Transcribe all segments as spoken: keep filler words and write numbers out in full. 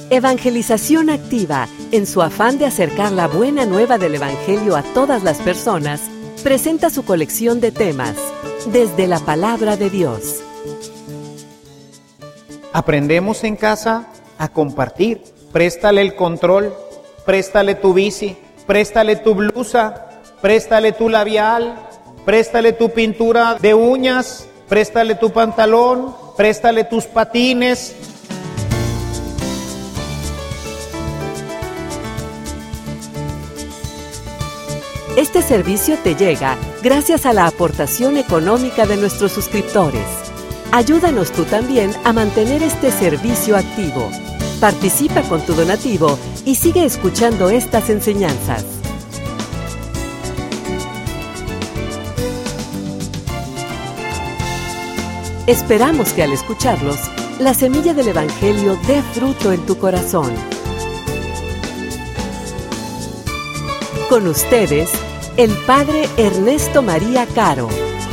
Evangelización Activa, en su afán de acercar la buena nueva del Evangelio a todas las personas, presenta su colección de temas, desde la Palabra de Dios. Aprendemos en casa a compartir. Préstale el control, préstale tu bici, préstale tu blusa, préstale tu labial, préstale tu pintura de uñas, préstale tu pantalón, préstale tus patines. Este servicio te llega gracias a la aportación económica de nuestros suscriptores. Ayúdanos tú también a mantener este servicio activo. Participa con tu donativo y sigue escuchando estas enseñanzas. Esperamos que al escucharlos, la semilla del Evangelio dé fruto en tu corazón. Con ustedes, el Padre Ernesto María Caro.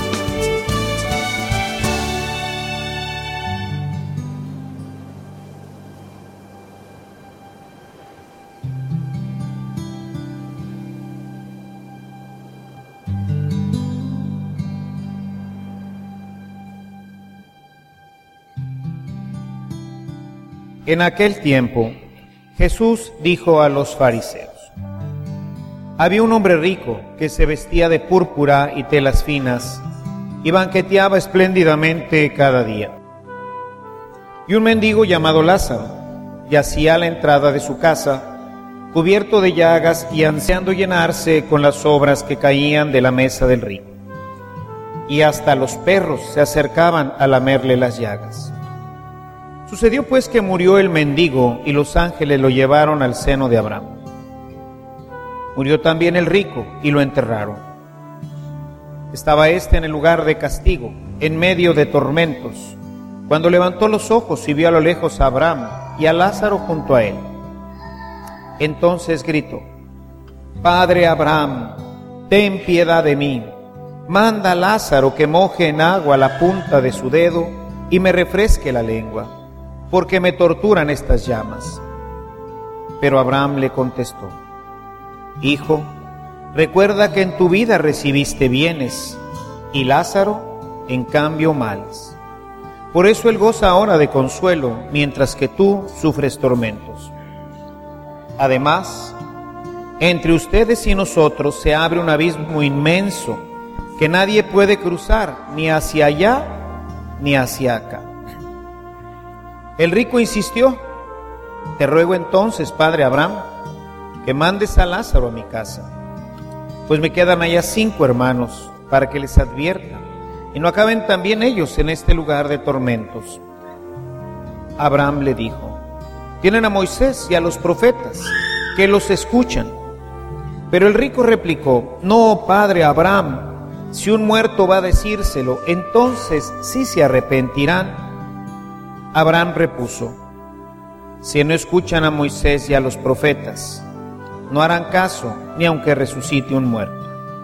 En aquel tiempo, Jesús dijo a los fariseos: había un hombre rico que se vestía de púrpura y telas finas y banqueteaba espléndidamente cada día. Y un mendigo llamado Lázaro yacía a la entrada de su casa, cubierto de llagas y ansiando llenarse con las sobras que caían de la mesa del rico. Y hasta los perros se acercaban a lamerle las llagas. Sucedió pues que murió el mendigo y los ángeles lo llevaron al seno de Abraham. Murió también el rico y lo enterraron. Estaba éste en el lugar de castigo, en medio de tormentos, cuando levantó los ojos y vio a lo lejos a Abraham y a Lázaro junto a él. Entonces gritó: Padre Abraham, ten piedad de mí. Manda a Lázaro que moje en agua la punta de su dedo y me refresque la lengua, porque me torturan estas llamas. Pero Abraham le contestó: Hijo, recuerda que en tu vida recibiste bienes, y Lázaro, en cambio, males. Por eso él goza ahora de consuelo, mientras que tú sufres tormentos. Además, entre ustedes y nosotros se abre un abismo inmenso, que nadie puede cruzar, ni hacia allá, ni hacia acá. El rico insistió: Te ruego entonces, padre Abraham, que mandes a Lázaro a mi casa, pues me quedan allá cinco hermanos, para que les advierta, y no acaben también ellos en este lugar de tormentos. Abraham le dijo: Tienen a Moisés y a los profetas, que los escuchan. Pero el rico replicó: No, padre Abraham, si un muerto va a decírselo, entonces sí se arrepentirán. Abraham repuso: Si no escuchan a Moisés y a los profetas, no harán caso ni aunque resucite un muerto.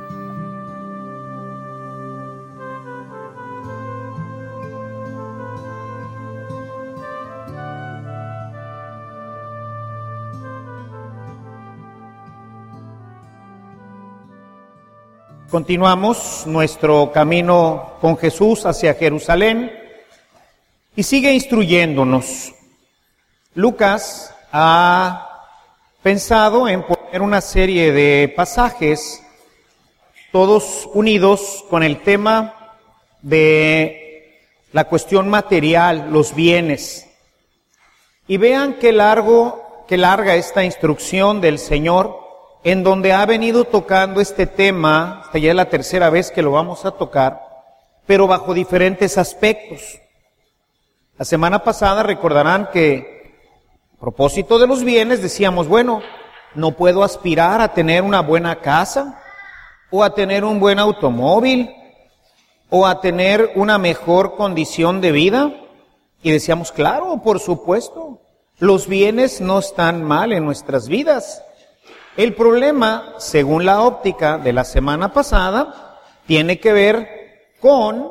Continuamos nuestro camino con Jesús hacia Jerusalén y sigue instruyéndonos. Lucas ha pensado en poner una serie de pasajes, todos unidos con el tema de la cuestión material, los bienes. Y vean qué largo, qué larga esta instrucción del Señor, en donde ha venido tocando este tema, esta ya es la tercera vez que lo vamos a tocar, pero bajo diferentes aspectos. La semana pasada recordarán que a propósito de los bienes decíamos, bueno, no puedo aspirar a tener una buena casa, o a tener un buen automóvil, o a tener una mejor condición de vida. Y decíamos, claro, por supuesto, los bienes no están mal en nuestras vidas. El problema, según la óptica de la semana pasada, tiene que ver con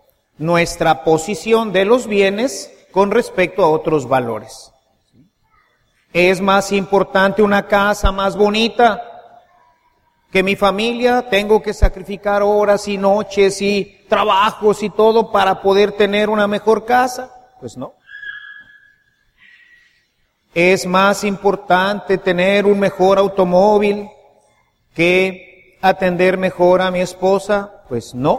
nuestra posición de los bienes con respecto a otros valores. Es más importante una casa más bonita que mi familia. Tengo que sacrificar horas y noches y trabajos y todo para poder tener una mejor casa. Pues no. Es más importante tener un mejor automóvil que atender mejor a mi esposa. Pues no.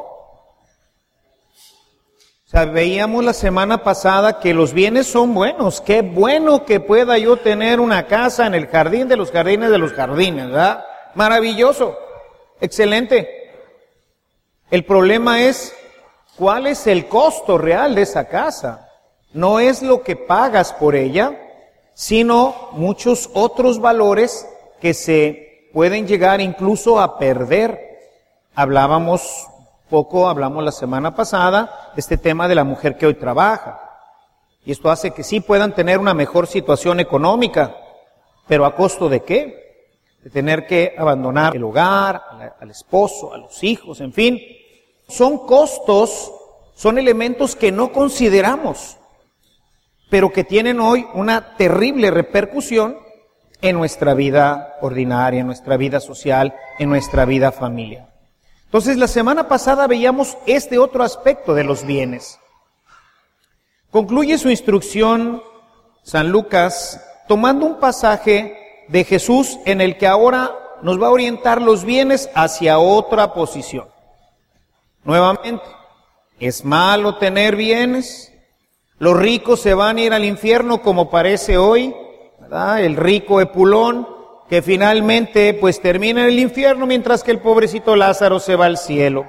O sea, veíamos la semana pasada que los bienes son buenos. Qué bueno que pueda yo tener una casa en el jardín de los jardines de los jardines, ¿verdad? Maravilloso, excelente. El problema es, ¿cuál es el costo real de esa casa? No es lo que pagas por ella, sino muchos otros valores que se pueden llegar incluso a perder. Hablábamos poco, hablamos la semana pasada de este tema de la mujer que hoy trabaja. Y esto hace que sí puedan tener una mejor situación económica, pero ¿a costo de qué? De tener que abandonar el hogar, al esposo, a los hijos, en fin. Son costos, son elementos que no consideramos, pero que tienen hoy una terrible repercusión en nuestra vida ordinaria, en nuestra vida social, en nuestra vida familiar. Entonces, la semana pasada veíamos este otro aspecto de los bienes. Concluye su instrucción San Lucas tomando un pasaje de Jesús en el que ahora nos va a orientar los bienes hacia otra posición. Nuevamente, ¿es malo tener bienes? Los ricos se van a ir al infierno como parece hoy, ¿verdad? El rico Epulón, que finalmente pues termina en el infierno, mientras que el pobrecito Lázaro se va al cielo.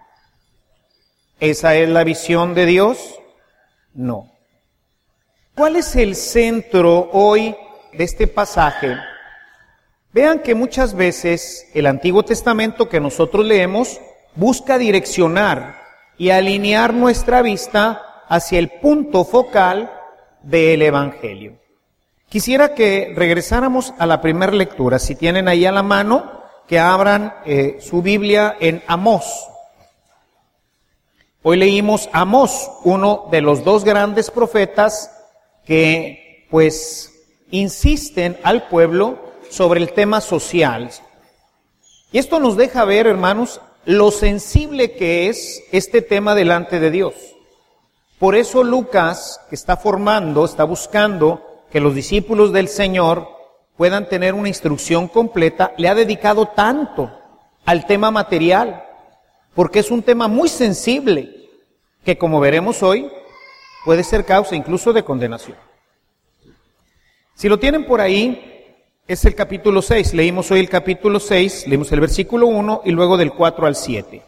¿Esa es la visión de Dios? No. ¿Cuál es el centro hoy de este pasaje? Vean que muchas veces el Antiguo Testamento que nosotros leemos busca direccionar y alinear nuestra vista hacia el punto focal del Evangelio. Quisiera que regresáramos a la primera lectura. Si tienen ahí a la mano, que abran eh, su Biblia en Amós. Hoy leímos Amós, uno de los dos grandes profetas que, pues, insisten al pueblo sobre el tema social. Y esto nos deja ver, hermanos, lo sensible que es este tema delante de Dios. Por eso Lucas, que está formando, está buscando que los discípulos del Señor puedan tener una instrucción completa, le ha dedicado tanto al tema material, porque es un tema muy sensible, que como veremos hoy, puede ser causa incluso de condenación. Si lo tienen por ahí, es el capítulo seis, leímos hoy el capítulo seis, leímos el versículo uno y luego del cuatro al siete.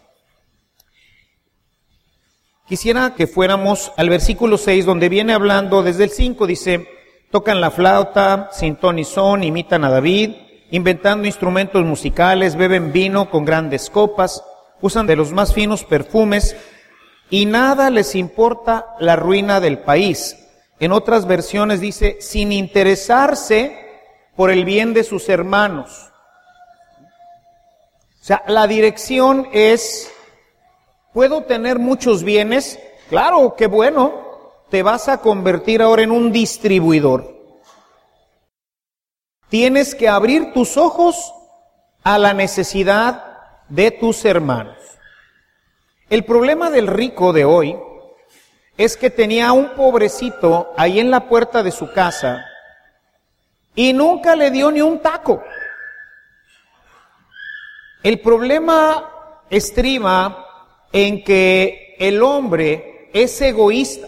Quisiera que fuéramos al versículo seis, donde viene hablando desde el cinco, dice: tocan la flauta, sin ton ni son, imitan a David, inventando instrumentos musicales, beben vino con grandes copas, usan de los más finos perfumes, y nada les importa la ruina del país. En otras versiones dice, sin interesarse por el bien de sus hermanos. O sea, la dirección es, ¿puedo tener muchos bienes? Claro, qué bueno. Te vas a convertir ahora en un distribuidor. Tienes que abrir tus ojos a la necesidad de tus hermanos. El problema del rico de hoy es que tenía a un pobrecito ahí en la puerta de su casa y nunca le dio ni un taco. El problema estriba en que el hombre es egoísta.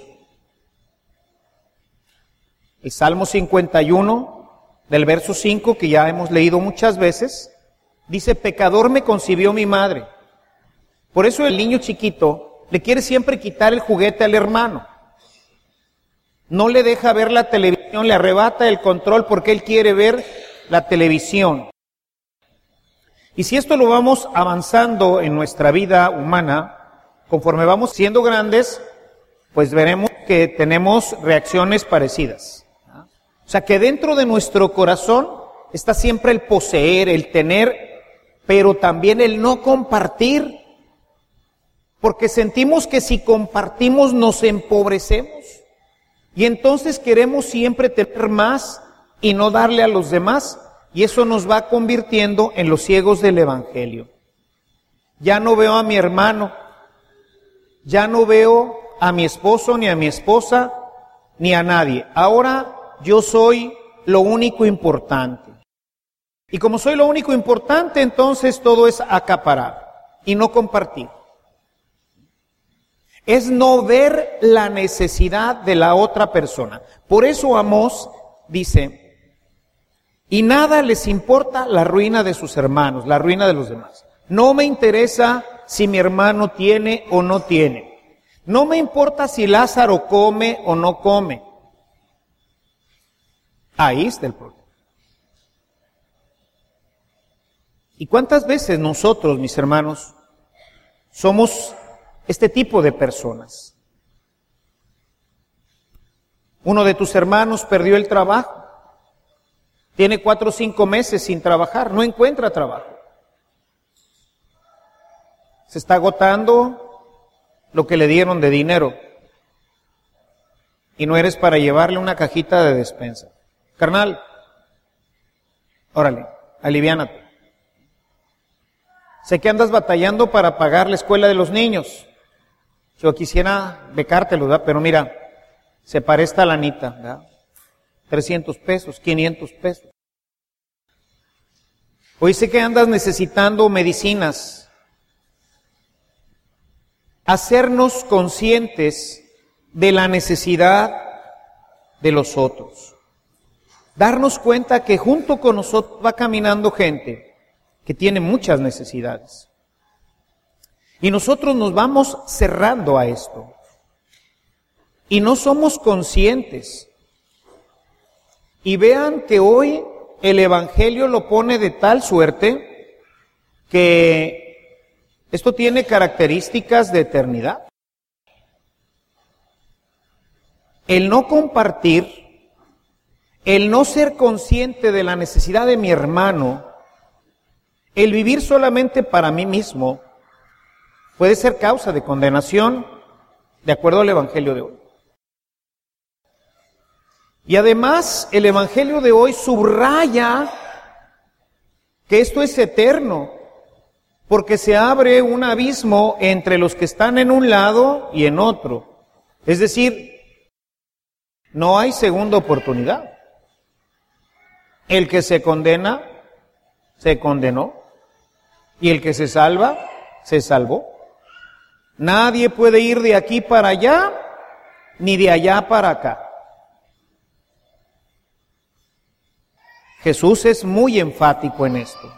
El Salmo cincuenta y uno, del verso cinco, que ya hemos leído muchas veces, dice, pecador me concibió mi madre. Por eso el niño chiquito le quiere siempre quitar el juguete al hermano. No le deja ver la televisión, le arrebata el control porque él quiere ver la televisión. Y si esto lo vamos avanzando en nuestra vida humana, conforme vamos siendo grandes, pues veremos que tenemos reacciones parecidas. O sea, que dentro de nuestro corazón está siempre el poseer, el tener, pero también el no compartir. Porque sentimos que si compartimos nos empobrecemos. Y entonces queremos siempre tener más y no darle a los demás, y eso nos va convirtiendo en los ciegos del Evangelio. Ya no veo a mi hermano, ya no veo a mi esposo, ni a mi esposa, ni a nadie. Ahora yo soy lo único importante. Y como soy lo único importante, entonces todo es acaparar y no compartir. Es no ver la necesidad de la otra persona. Por eso Amós dice, y nada les importa la ruina de sus hermanos, la ruina de los demás. No me interesa si mi hermano tiene o no tiene. No me importa si Lázaro come o no come. Ahí está el problema. ¿Y cuántas veces nosotros, mis hermanos, somos este tipo de personas? Uno de tus hermanos perdió el trabajo. Tiene cuatro o cinco meses sin trabajar, no encuentra trabajo. Se está agotando lo que le dieron de dinero. Y no eres para llevarle una cajita de despensa. Carnal, órale, aliviánate. Sé que andas batallando para pagar la escuela de los niños. Yo quisiera becártelo, ¿verdad? Pero mira, separé esta lanita, ¿verdad? trescientos pesos, quinientos pesos. Hoy sé que andas necesitando medicinas. Hacernos conscientes de la necesidad de los otros. Darnos cuenta que junto con nosotros va caminando gente que tiene muchas necesidades. Y nosotros nos vamos cerrando a esto. Y no somos conscientes. Y vean que hoy el Evangelio lo pone de tal suerte que esto tiene características de eternidad. El no compartir, el no ser consciente de la necesidad de mi hermano, el vivir solamente para mí mismo, puede ser causa de condenación, de acuerdo al Evangelio de hoy. Y además, el Evangelio de hoy subraya que esto es eterno, porque se abre un abismo entre los que están en un lado y en otro. Es decir, no hay segunda oportunidad. El que se condena, se condenó. Y el que se salva, se salvó. Nadie puede ir de aquí para allá, ni de allá para acá. Jesús es muy enfático en esto.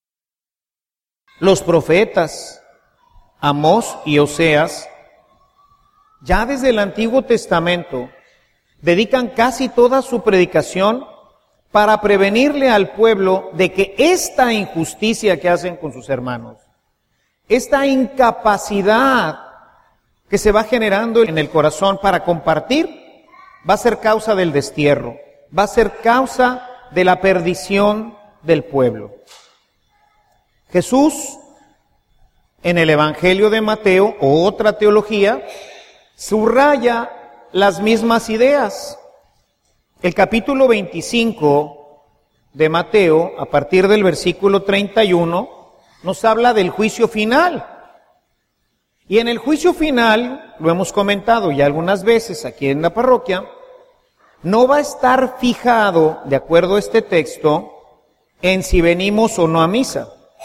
Los profetas, Amós y Oseas, ya desde el Antiguo Testamento, dedican casi toda su predicación para prevenirle al pueblo de que esta injusticia que hacen con sus hermanos, esta incapacidad que se va generando en el corazón para compartir, va a ser causa del destierro, va a ser causa de la perdición del pueblo. Jesús, en el Evangelio de Mateo, o otra teología, subraya las mismas ideas. El capítulo veinticinco de Mateo, a partir del versículo treinta y uno, nos habla del juicio final. Y en el juicio final, lo hemos comentado ya algunas veces aquí en la parroquia, no va a estar fijado, de acuerdo a este texto, en si venimos o no a misa,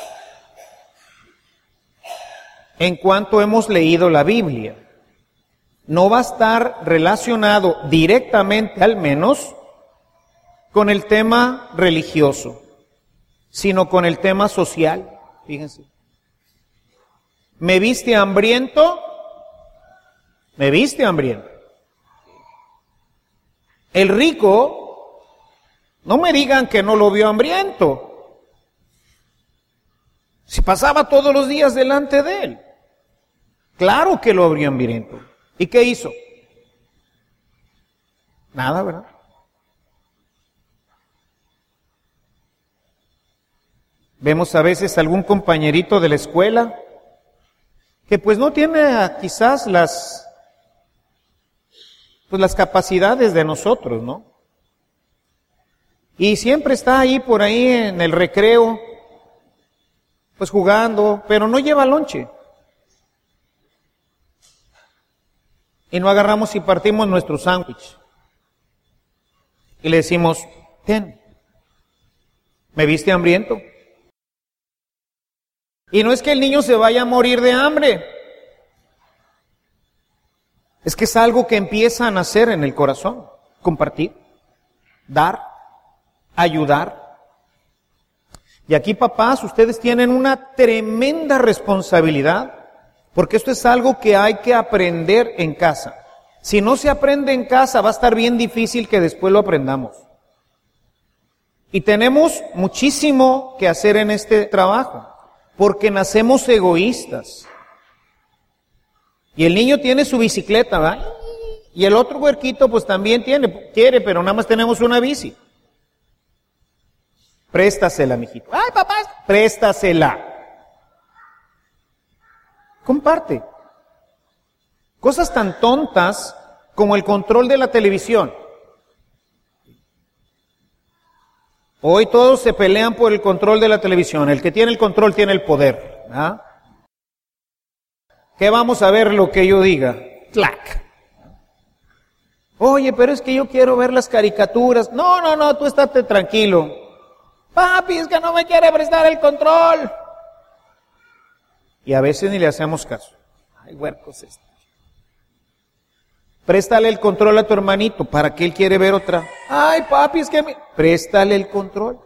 en cuanto hemos leído la Biblia. No va a estar relacionado directamente, al menos, con el tema religioso, sino con el tema social. Fíjense. ¿Me viste hambriento? ¿Me viste hambriento? El rico, no me digan que no lo vio hambriento. Si pasaba todos los días delante de él. Claro que lo vio hambriento. ¿Y qué hizo? Nada, ¿verdad? Vemos a veces algún compañerito de la escuela que pues no tiene quizás las, pues las capacidades de nosotros, ¿no? Y siempre está ahí por ahí en el recreo, pues jugando, pero no lleva lonche. Y no agarramos y partimos nuestro sándwich. Y le decimos, ten, ¿me viste hambriento? Y no es que el niño se vaya a morir de hambre. Es que es algo que empieza a nacer en el corazón. Compartir, dar, ayudar. Y aquí, papás, ustedes tienen una tremenda responsabilidad, porque esto es algo que hay que aprender en casa. Si no se aprende en casa, va a estar bien difícil que después lo aprendamos. Y tenemos muchísimo que hacer en este trabajo, porque nacemos egoístas. Y el niño tiene su bicicleta, ¿verdad? Y el otro huerquito pues también tiene, quiere, pero nada más tenemos una bici. Préstasela, mijito. Ay, papá, préstasela. Comparte. Cosas tan tontas como el control de la televisión. Hoy todos se pelean por el control de la televisión. El que tiene el control tiene el poder. ¿Ah? ¿Qué vamos a ver lo que yo diga? ¡Clac! Oye, pero es que yo quiero ver las caricaturas. No, no, no, tú estate tranquilo. Papi, es que no me quiere prestar el control. Y a veces ni le hacemos caso. Ay, huercos este. Préstale el control a tu hermanito, ¿para qué él quiere ver otra? Ay, papi, es que me... Préstale el control.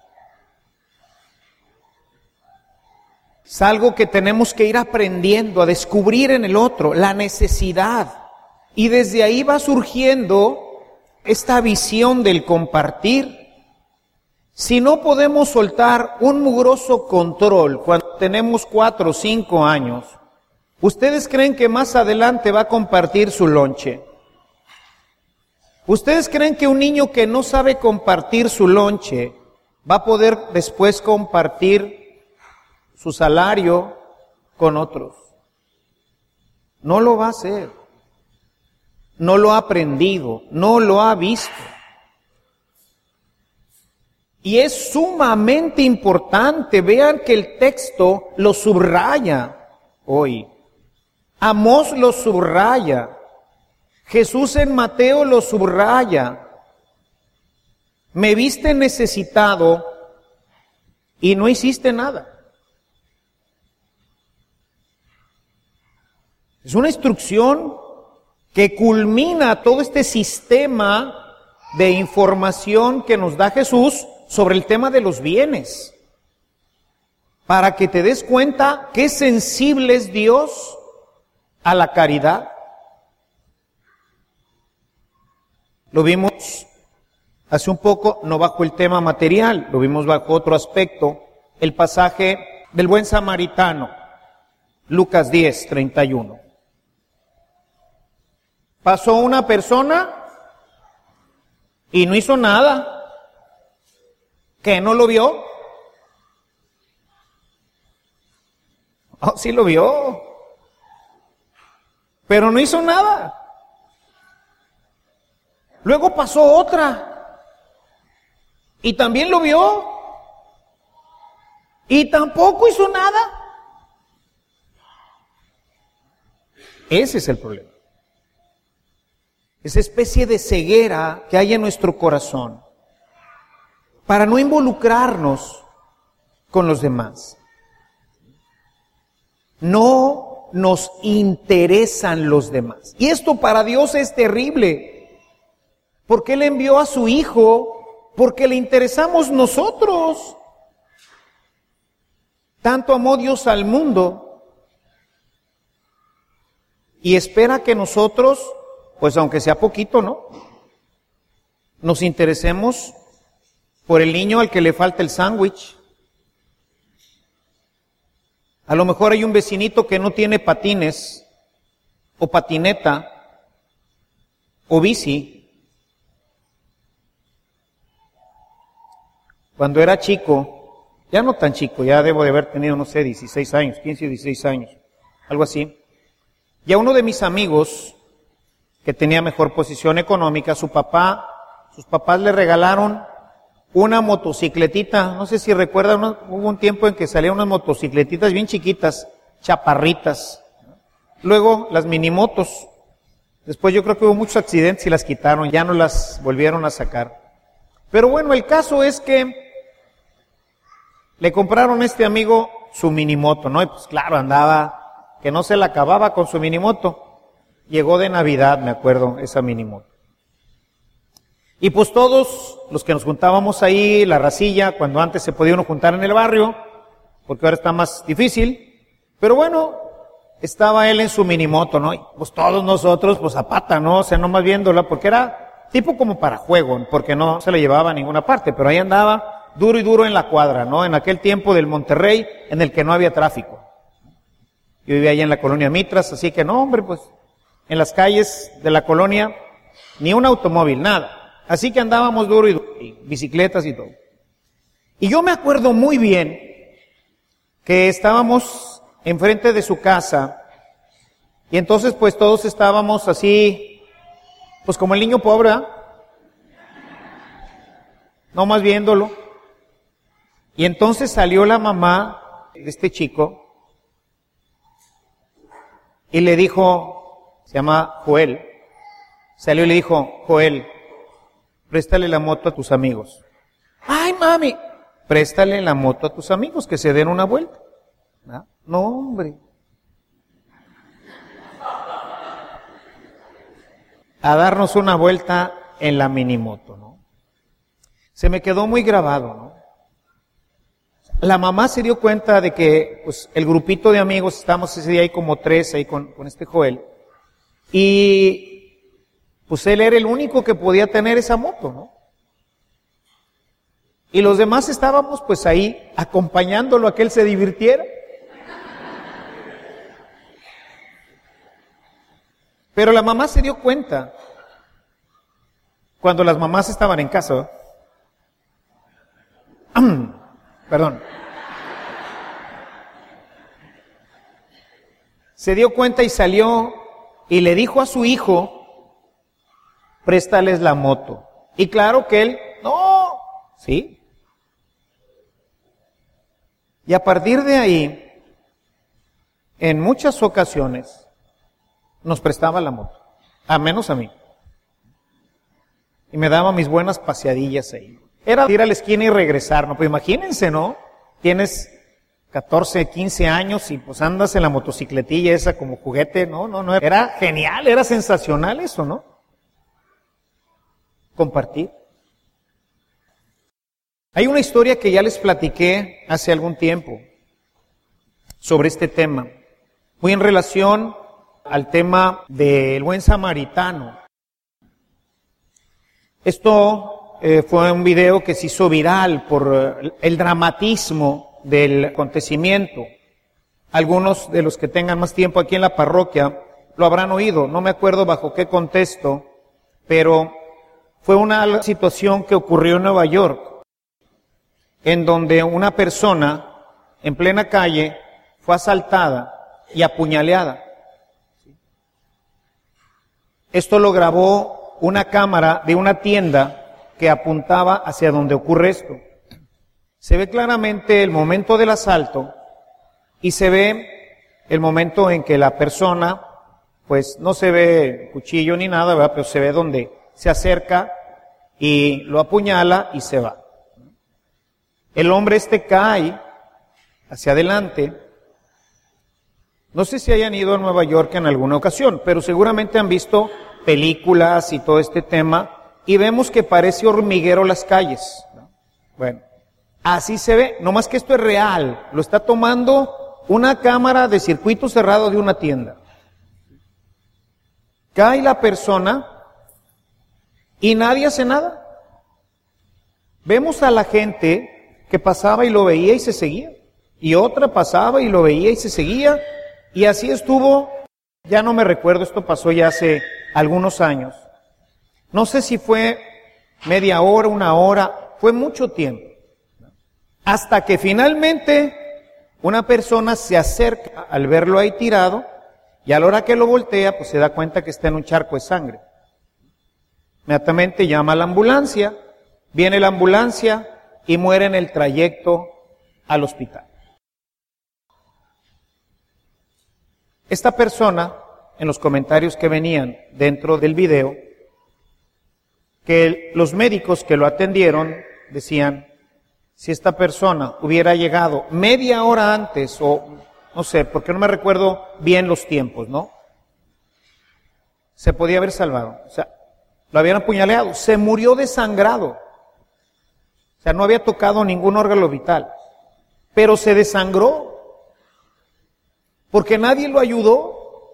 Es algo que tenemos que ir aprendiendo a descubrir en el otro, la necesidad. Y desde ahí va surgiendo esta visión del compartir. Si no podemos soltar un mugroso control cuando tenemos cuatro o cinco años, ¿ustedes creen que más adelante va a compartir su lonche? ¿Ustedes creen que un niño que no sabe compartir su lonche va a poder después compartir su salario con otros? No lo va a hacer. No lo ha aprendido, no lo ha visto. Y es sumamente importante, vean que el texto lo subraya hoy. Amós lo subraya. Jesús en Mateo lo subraya. Me viste necesitado y no hiciste nada. Es una instrucción que culmina todo este sistema de información que nos da Jesús sobre el tema de los bienes, para que te des cuenta qué sensible es Dios a la caridad. Lo vimos hace un poco, no bajo el tema material, lo vimos bajo otro aspecto, el pasaje del buen samaritano, Lucas diez, treinta y uno. Pasó una persona y no hizo nada. ¿Qué, no lo vio? Oh, sí lo vio. Pero no hizo nada. Luego pasó otra y también lo vio y tampoco hizo nada. Ese es el problema. Esa especie de ceguera que hay en nuestro corazón para no involucrarnos con los demás. No nos interesan los demás. Y esto para Dios es terrible, porque Él envió a su Hijo porque le interesamos nosotros. Tanto amó Dios al mundo y espera que nosotros, pues aunque sea poquito, ¿no?, nos interesemos por el niño al que le falta el sándwich. A lo mejor hay un vecinito que no tiene patines, o patineta, o bici. Cuando era chico, ya no tan chico, ya debo de haber tenido, no sé, dieciséis años, quince o dieciséis años, algo así. Y a uno de mis amigos, que tenía mejor posición económica, su papá, sus papás le regalaron una motocicletita, no sé si recuerdan, hubo un tiempo en que salían unas motocicletitas bien chiquitas, chaparritas. Luego las minimotos. Después yo creo que hubo muchos accidentes y las quitaron, ya no las volvieron a sacar. Pero bueno, el caso es que le compraron a este amigo su minimoto, ¿no? Y pues claro, andaba, que no se la acababa con su minimoto. Llegó de Navidad, me acuerdo, esa minimoto. Y pues todos los que nos juntábamos ahí, la racilla, cuando antes se podía uno juntar en el barrio, porque ahora está más difícil, pero bueno, estaba él en su minimoto, ¿no? Y pues todos nosotros, pues a pata, ¿no? O sea, nomás viéndola, porque era tipo como para juego, porque no se la llevaba a ninguna parte, pero ahí andaba duro y duro en la cuadra, ¿no? En aquel tiempo del Monterrey, en el que no había tráfico. Yo vivía allá en la colonia Mitras, así que no, hombre, pues, en las calles de la colonia, ni un automóvil, nada. Así que andábamos duro y duro, y bicicletas y todo. Y yo me acuerdo muy bien que estábamos enfrente de su casa, y entonces pues todos estábamos así, pues como el niño pobre, ¿eh? No más viéndolo. Y entonces salió la mamá de este chico y le dijo, se llama Joel, salió y le dijo, Joel, préstale la moto a tus amigos. Ay, mami, préstale la moto a tus amigos que se den una vuelta. ¿No? No, hombre. A darnos una vuelta en la minimoto, ¿no? Se me quedó muy grabado, ¿no? La mamá se dio cuenta de que, pues, el grupito de amigos, estábamos ese día ahí como tres, ahí con, con este Joel, y pues él era el único que podía tener esa moto, ¿no? Y los demás estábamos pues ahí acompañándolo a que él se divirtiera. Pero la mamá se dio cuenta, cuando las mamás estaban en casa, perdón, se dio cuenta y salió y le dijo a su hijo, préstales la moto. Y claro que él, no, ¿sí? Y a partir de ahí, en muchas ocasiones, nos prestaba la moto, a menos a mí. Y me daba mis buenas paseadillas ahí. Era ir a la esquina y regresar, ¿no? Pues imagínense, ¿no? Tienes catorce, quince años y pues andas en la motocicletilla esa como juguete, no, no, no. Era genial, era sensacional eso, ¿no? Compartir. Hay una historia que ya les platiqué hace algún tiempo sobre este tema, muy en relación al tema del buen samaritano. Esto eh, fue un video que se hizo viral por eh, el dramatismo del acontecimiento. Algunos de los que tengan más tiempo aquí en la parroquia lo habrán oído, no me acuerdo bajo qué contexto, pero fue una situación que ocurrió en Nueva York, en donde una persona en plena calle fue asaltada y apuñaleada. Esto lo grabó una cámara de una tienda que apuntaba hacia donde ocurre esto. Se ve claramente el momento del asalto y se ve el momento en que la persona, pues no se ve cuchillo ni nada, ¿verdad? Pero se ve donde se acerca y lo apuñala y se va. El hombre este cae hacia adelante. No sé si hayan ido a Nueva York en alguna ocasión, pero seguramente han visto películas y todo este tema y vemos que parece hormiguero las calles. Bueno, así se ve, no más que esto es real, lo está tomando una cámara de circuito cerrado de una tienda. Cae la persona y nadie hace nada. Vemos a la gente que pasaba y lo veía y se seguía, y otra pasaba y lo veía y se seguía, y así estuvo, ya no me recuerdo, esto pasó ya hace algunos años. No sé si fue media hora, una hora, fue mucho tiempo. Hasta que finalmente una persona se acerca al verlo ahí tirado, y a la hora que lo voltea, pues se da cuenta que está en un charco de sangre. Inmediatamente llama a la ambulancia, Viene la ambulancia y muere en el trayecto al hospital. Esta persona, en los comentarios que venían dentro del video, que los médicos que lo atendieron decían, si esta persona hubiera llegado media hora antes, o no sé, porque no me recuerdo bien los tiempos, ¿no? Se podía haber salvado. O sea, lo habían apuñaleado, se murió desangrado. O sea, no había tocado ningún órgano vital, pero se desangró porque nadie lo ayudó.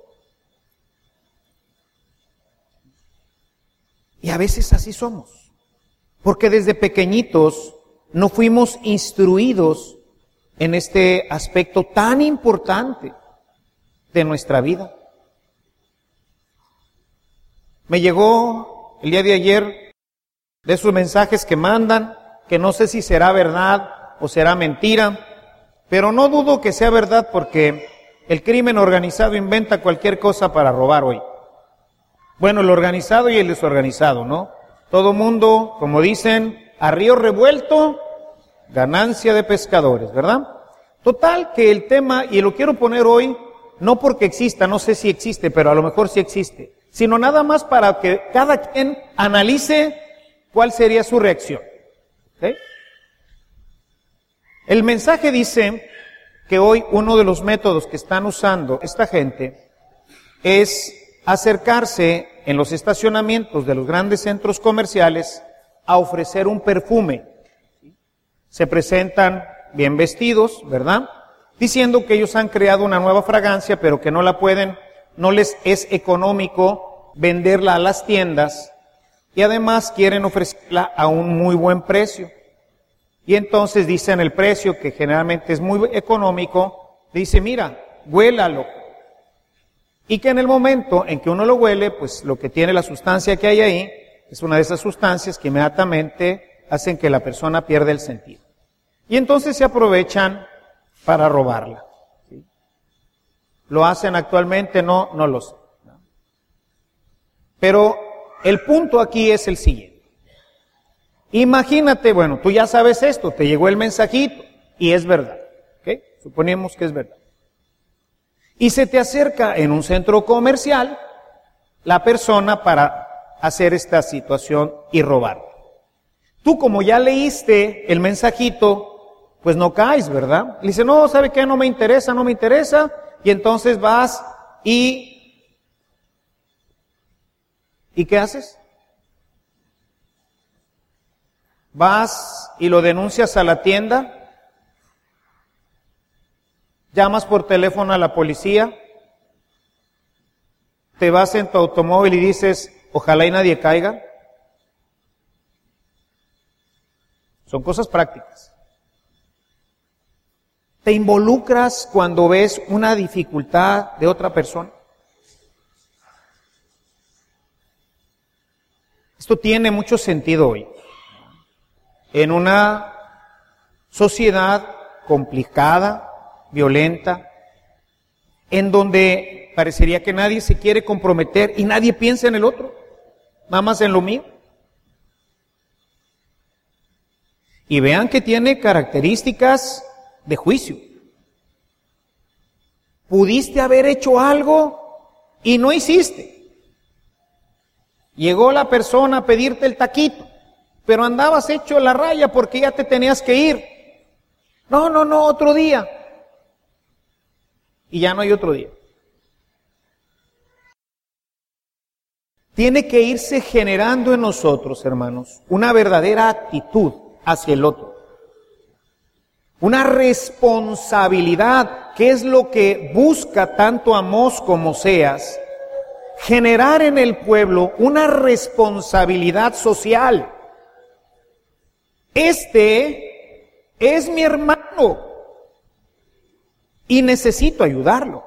Y a veces así somos, porque desde pequeñitos no fuimos instruidos en este aspecto tan importante de nuestra vida. Me llegó el día de ayer de esos mensajes que mandan, que no sé si será verdad o será mentira, pero no dudo que sea verdad porque el crimen organizado inventa cualquier cosa para robar hoy. Bueno, el organizado y el desorganizado, ¿no? Todo mundo, como dicen, a río revuelto, ganancia de pescadores, ¿verdad? Total, que el tema, y lo quiero poner hoy, no porque exista, no sé si existe, pero a lo mejor sí existe, sino nada más para que cada quien analice cuál sería su reacción. ¿Okay? El mensaje dice que hoy uno de los métodos que están usando esta gente es acercarse en los estacionamientos de los grandes centros comerciales a ofrecer un perfume. Se presentan bien vestidos, ¿verdad? Diciendo que ellos han creado una nueva fragancia, pero que no la pueden, no les es económico venderla a las tiendas y además quieren ofrecerla a un muy buen precio. Y entonces dicen el precio, que generalmente es muy económico, dice, mira, huélalo. Y que en el momento en que uno lo huele, pues lo que tiene la sustancia que hay ahí, es una de esas sustancias que inmediatamente hacen que la persona pierda el sentido. Y entonces se aprovechan para robarla. ¿Sí? ¿Lo hacen actualmente? No, no lo sé. ¿No? Pero el punto aquí es el siguiente. Imagínate, bueno, tú ya sabes esto, te llegó el mensajito, y es verdad. ¿Okay? Suponemos que es verdad. Y se te acerca en un centro comercial la persona para hacer esta situación y robar. Tú, como ya leíste el mensajito, pues no caes, ¿verdad? Le dice, no, ¿sabe qué? No me interesa, no me interesa. Y entonces vas y... ¿Y qué haces? Vas y lo denuncias a la tienda. Llamas por teléfono a la policía, te vas en tu automóvil y dices, ojalá y nadie caiga. Son cosas prácticas. Te involucras cuando ves una dificultad de otra persona. Esto tiene mucho sentido hoy. En una sociedad complicada, violenta, en donde parecería que nadie se quiere comprometer y nadie piensa en el otro, nada más en lo mío. Y vean que tiene características de juicio. Pudiste haber hecho algo y no hiciste. Llegó la persona a pedirte el taquito, pero andabas hecho la raya porque ya te tenías que ir. No, no, no, otro día. Y ya no hay otro día. Tiene que irse generando en nosotros, hermanos, una verdadera actitud hacia el otro. Una responsabilidad, que es lo que busca tanto Amós como Oseas, generar en el pueblo una responsabilidad social. Este es mi hermano y necesito ayudarlo.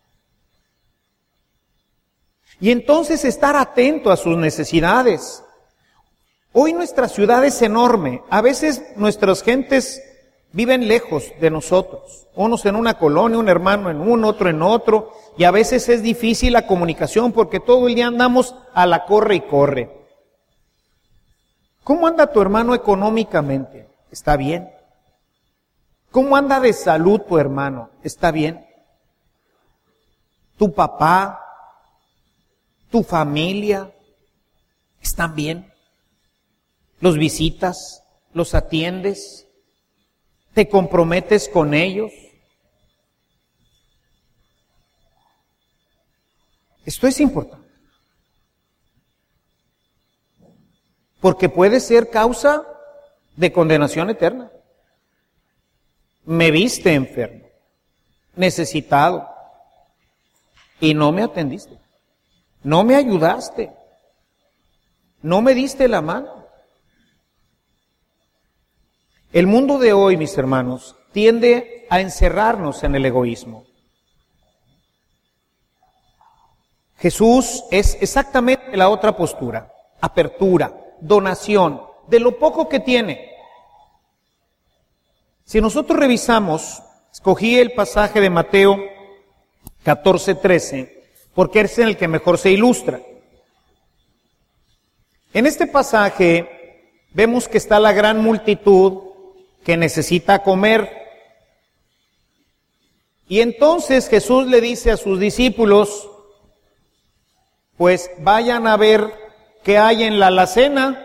Y entonces estar atento a sus necesidades. Hoy nuestra ciudad es enorme. A veces nuestras gentes viven lejos de nosotros. Unos en una colonia, un hermano en uno, otro en otro. Y a veces es difícil la comunicación porque todo el día andamos a la corre y corre. ¿Cómo anda tu hermano económicamente? ¿Está bien? ¿Cómo anda de salud tu hermano? ¿Está bien? ¿Tu papá? ¿Tu familia? ¿Están bien? ¿Los visitas? ¿Los atiendes? ¿Te comprometes con ellos? Esto es importante. Porque puede ser causa de condenación eterna. Me viste enfermo, necesitado, y no me atendiste, no me ayudaste, no me diste la mano. El mundo de hoy, mis hermanos, tiende a encerrarnos en el egoísmo. Jesús es exactamente la otra postura, apertura, donación, de lo poco que tiene. Si nosotros revisamos, escogí el pasaje de Mateo catorce trece, porque es en el que mejor se ilustra. En este pasaje vemos que está la gran multitud que necesita comer. Y entonces Jesús le dice a sus discípulos, pues vayan a ver qué hay en la alacena.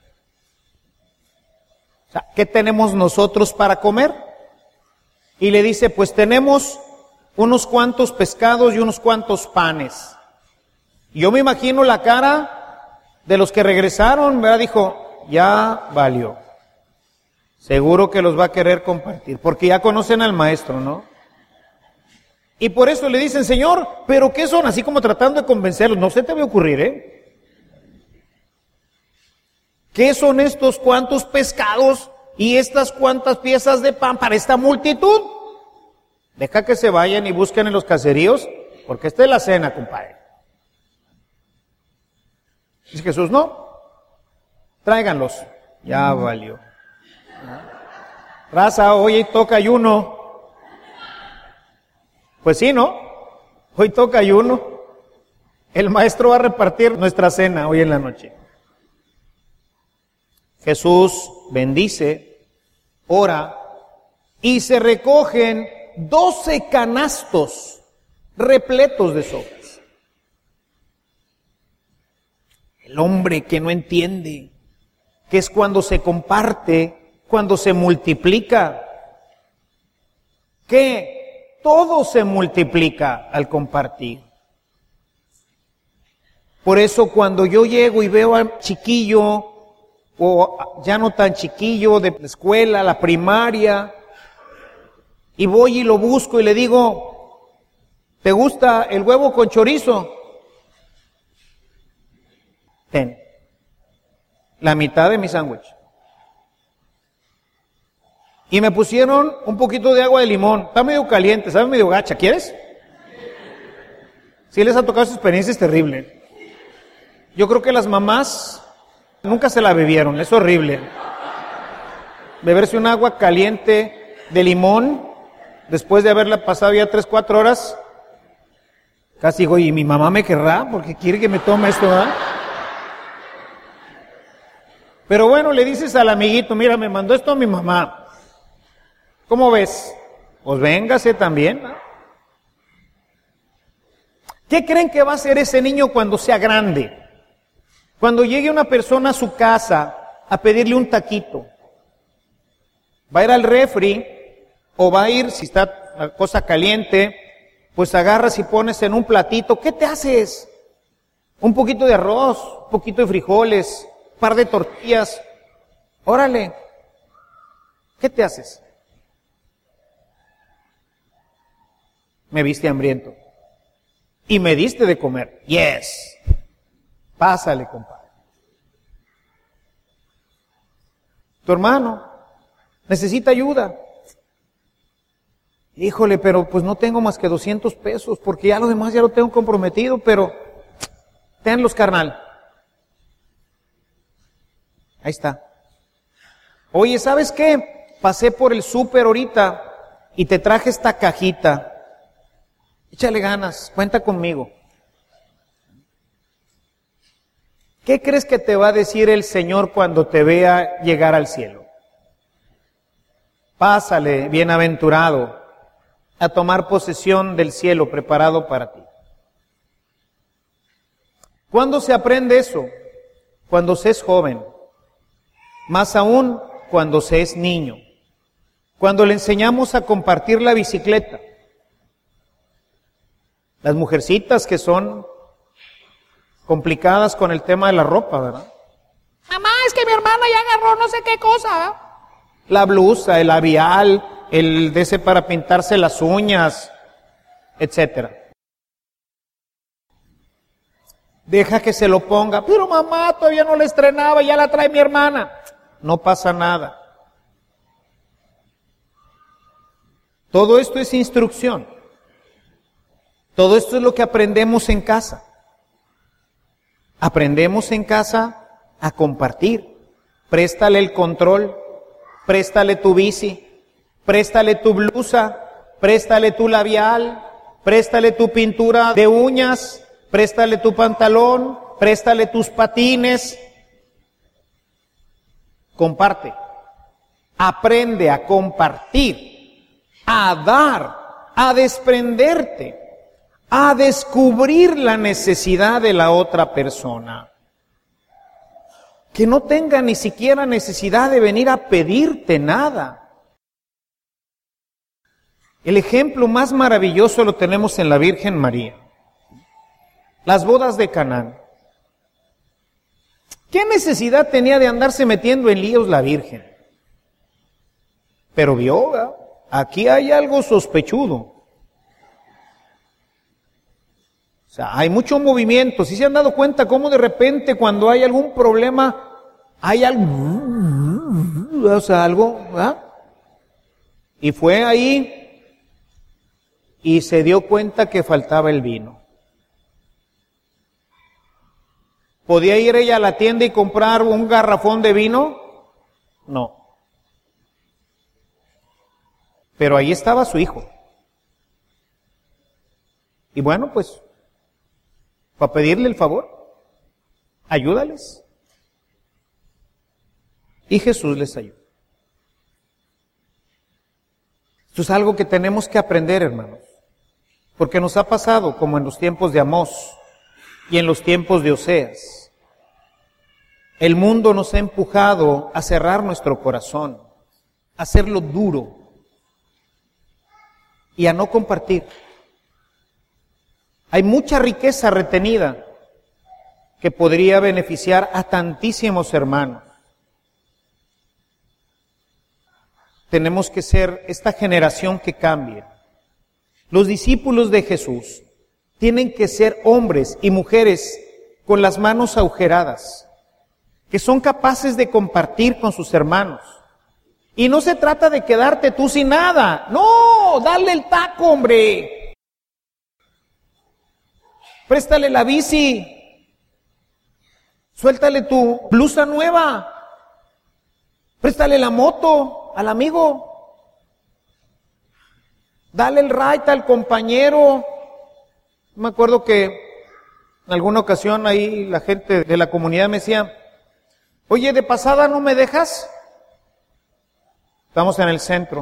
O sea, ¿qué tenemos nosotros para comer? Y le dice, pues tenemos unos cuantos pescados y unos cuantos panes. Y yo me imagino la cara de los que regresaron, ¿verdad? Dijo, ya valió. Seguro que los va a querer compartir, porque ya conocen al maestro, ¿no? Y por eso le dicen, Señor, ¿pero qué son? Así como tratando de convencerlos. No se te va a ocurrir, ¿eh? ¿Qué son estos cuantos pescados y estas cuantas piezas de pan para esta multitud? Deja que se vayan y busquen en los caseríos, porque esta es la cena, compadre. Dice Jesús, no, tráiganlos. Ya valió. Raza, hoy toca ayuno. Pues sí, ¿no? Hoy toca ayuno. El maestro va a repartir nuestra cena hoy en la noche. Jesús bendice, ora, y se recogen doce canastos repletos de sobras. El hombre que no entiende que es cuando se comparte, cuando se multiplica, que todo se multiplica al compartir. Por eso cuando yo llego y veo al chiquillo, o ya no tan chiquillo, de la escuela, la primaria, y voy y lo busco y le digo, ¿te gusta el huevo con chorizo? Ten, la mitad de mi sándwich. Y me pusieron un poquito de agua de limón, está medio caliente, sabe medio gacha, ¿quieres? Si les ha tocado esa experiencia, es terrible. Yo creo que las mamás nunca se la bebieron, es horrible. Beberse un agua caliente de limón, después de haberla pasado ya tres, cuatro horas, casi digo, ¿y mi mamá me querrá? Porque quiere que me tome esto, ¿verdad? Pero bueno, le dices al amiguito, mira, me mandó esto mi mamá. ¿Cómo ves? Pues véngase también, ¿no? ¿Qué creen que va a hacer ese niño cuando sea grande? Cuando llegue una persona a su casa a pedirle un taquito, va a ir al refri, o va a ir, si está la cosa caliente, pues agarras y pones en un platito, ¿qué te haces? Un poquito de arroz, un poquito de frijoles, un par de tortillas, órale, ¿qué te haces? Me viste hambriento y me diste de comer, yes. Pásale, compadre. Tu hermano necesita ayuda. Híjole, pero pues no tengo más que doscientos pesos, porque ya lo demás ya lo tengo comprometido, pero tenlos, carnal. Ahí está. Oye, ¿sabes qué? Pasé por el súper ahorita y te traje esta cajita. Échale ganas, cuenta conmigo. ¿Qué crees que te va a decir el Señor cuando te vea llegar al cielo? Pásale, bienaventurado, a tomar posesión del cielo preparado para ti. ¿Cuándo se aprende eso? Cuando se es joven, más aún cuando se es niño, cuando le enseñamos a compartir la bicicleta. Las mujercitas que son complicadas con el tema de la ropa, ¿verdad? Mamá, es que mi hermana ya agarró no sé qué cosa, ¿verdad? La blusa, el labial, el de ese para pintarse las uñas, etcétera. Deja que se lo ponga. Pero mamá, todavía no la estrenaba, ya la trae mi hermana. No pasa nada. Todo esto es instrucción. Todo esto es lo que aprendemos en casa. Aprendemos en casa a compartir. Préstale el control, préstale tu bici, préstale tu blusa, préstale tu labial, préstale tu pintura de uñas, préstale tu pantalón, préstale tus patines. Comparte. Aprende a compartir, a dar, a desprenderte, a descubrir la necesidad de la otra persona. Que no tenga ni siquiera necesidad de venir a pedirte nada. El ejemplo más maravilloso lo tenemos en la Virgen María. Las bodas de Canaán. ¿Qué necesidad tenía de andarse metiendo en líos la Virgen? Pero vio, ¿verdad? Aquí hay algo sospechudo. O sea, hay mucho movimiento. ¿Sí se han dado cuenta cómo de repente cuando hay algún problema, hay algo, o sea, algo, ¿verdad? Y fue ahí y se dio cuenta que faltaba el vino. ¿Podía ir ella a la tienda y comprar un garrafón de vino? No. Pero ahí estaba su hijo. Y bueno, pues, para pedirle el favor, ayúdales. Y Jesús les ayuda. Esto es algo que tenemos que aprender, hermanos. Porque nos ha pasado como en los tiempos de Amós y en los tiempos de Oseas. El mundo nos ha empujado a cerrar nuestro corazón, a hacerlo duro y a no compartir. Hay mucha riqueza retenida que podría beneficiar a tantísimos hermanos. Tenemos que ser esta generación que cambie. Los discípulos de Jesús tienen que ser hombres y mujeres con las manos agujeradas, que son capaces de compartir con sus hermanos. Y no se trata de quedarte tú sin nada. No, dale el taco, hombre. Préstale la bici. Suéltale tu blusa nueva. Préstale la moto al amigo. Dale el ride al compañero. Me acuerdo que en alguna ocasión ahí la gente de la comunidad me decía, oye, de pasada no me dejas. Estamos en el centro.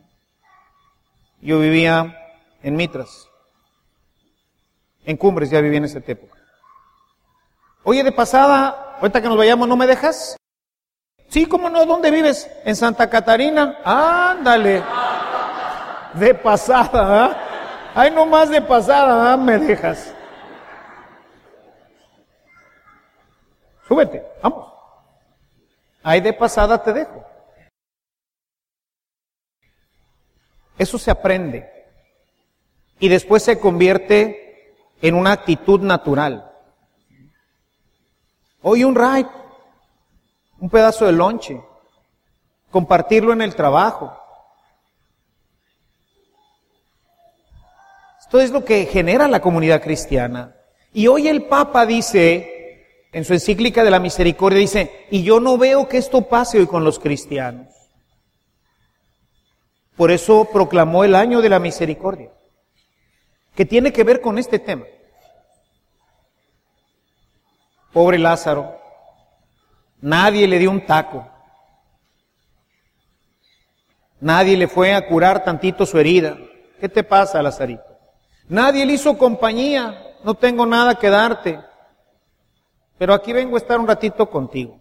Yo vivía en Mitras. En Cumbres ya vivía en esa época. Oye, de pasada, ahorita que nos vayamos, ¿no me dejas? Sí, ¿cómo no? ¿Dónde vives? En Santa Catarina. Ándale. De pasada, ¿eh? Ay, no más de pasada, ¿eh? Me dejas. Súbete, vamos. Ahí de pasada te dejo. Eso se aprende. Y después se convierte en una actitud natural. Hoy un ride, un pedazo de lonche, compartirlo en el trabajo. Esto es lo que genera la comunidad cristiana. Y hoy el Papa dice, en su encíclica de la misericordia, dice, y yo no veo que esto pase hoy con los cristianos. Por eso proclamó el año de la misericordia, que tiene que ver con este tema. Pobre Lázaro, nadie le dio un taco. Nadie le fue a curar tantito su herida. ¿Qué te pasa, Lazarito? Nadie le hizo compañía. No tengo nada que darte, pero aquí vengo a estar un ratito contigo.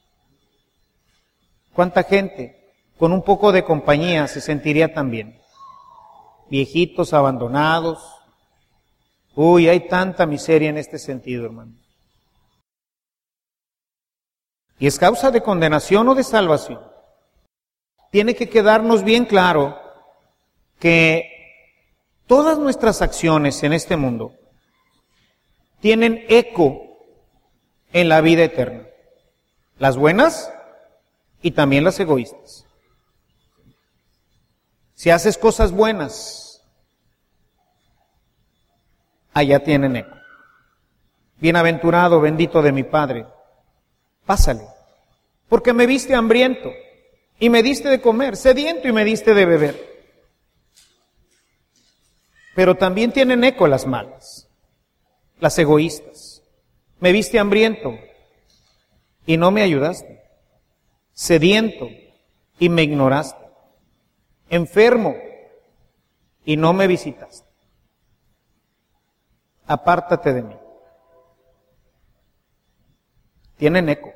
¿Cuánta gente con un poco de compañía se sentiría tan bien? Viejitos abandonados. Uy, hay tanta miseria en este sentido, hermano. ¿Y es causa de condenación o de salvación? Tiene que quedarnos bien claro que todas nuestras acciones en este mundo tienen eco en la vida eterna. Las buenas y también las egoístas. Si haces cosas buenas, allá tienen eco. Bienaventurado, bendito de mi Padre, pásale, porque me viste hambriento y me diste de comer, sediento y me diste de beber. Pero también tienen eco las malas, las egoístas. Me viste hambriento y no me ayudaste, sediento y me ignoraste, enfermo y no me visitaste. Apártate de mí. Tienen eco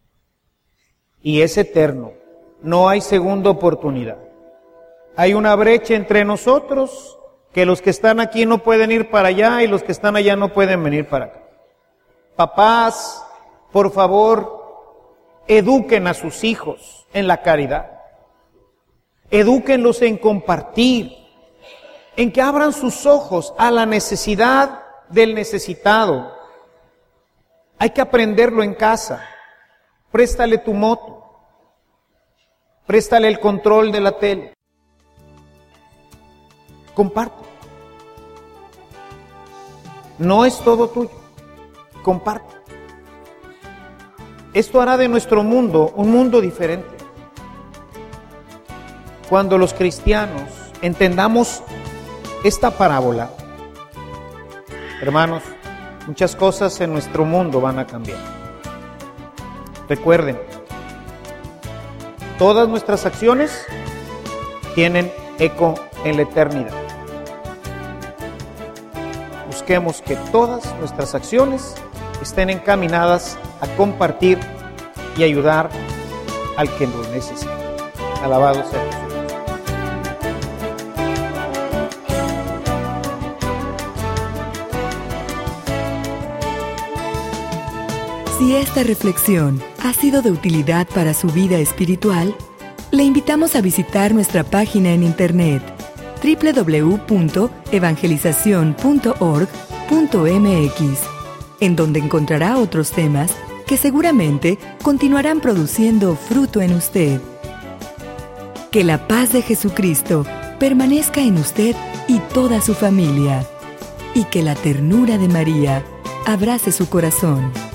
y es eterno. No hay segunda oportunidad. Hay una brecha entre nosotros que los que están aquí no pueden ir para allá y los que están allá no pueden venir para acá. Papás, por favor, eduquen a sus hijos en la caridad. Edúquenlos en compartir, en que abran sus ojos a la necesidad del necesitado. Hay que aprenderlo en casa. Préstale tu moto. Préstale el control de la tele. Comparte. No es todo tuyo. Comparte. Esto hará de nuestro mundo un mundo diferente. Cuando los cristianos entendamos esta parábola, hermanos, muchas cosas en nuestro mundo van a cambiar. Recuerden, todas nuestras acciones tienen eco en la eternidad. Busquemos que todas nuestras acciones estén encaminadas a compartir y ayudar al que lo necesita. Alabado sea Jesús. Si esta reflexión ha sido de utilidad para su vida espiritual, le invitamos a visitar nuestra página en internet doble u doble u doble u punto evangelización punto org punto m x, en donde encontrará otros temas que seguramente continuarán produciendo fruto en usted. Que la paz de Jesucristo permanezca en usted y toda su familia, y que la ternura de María abrace su corazón.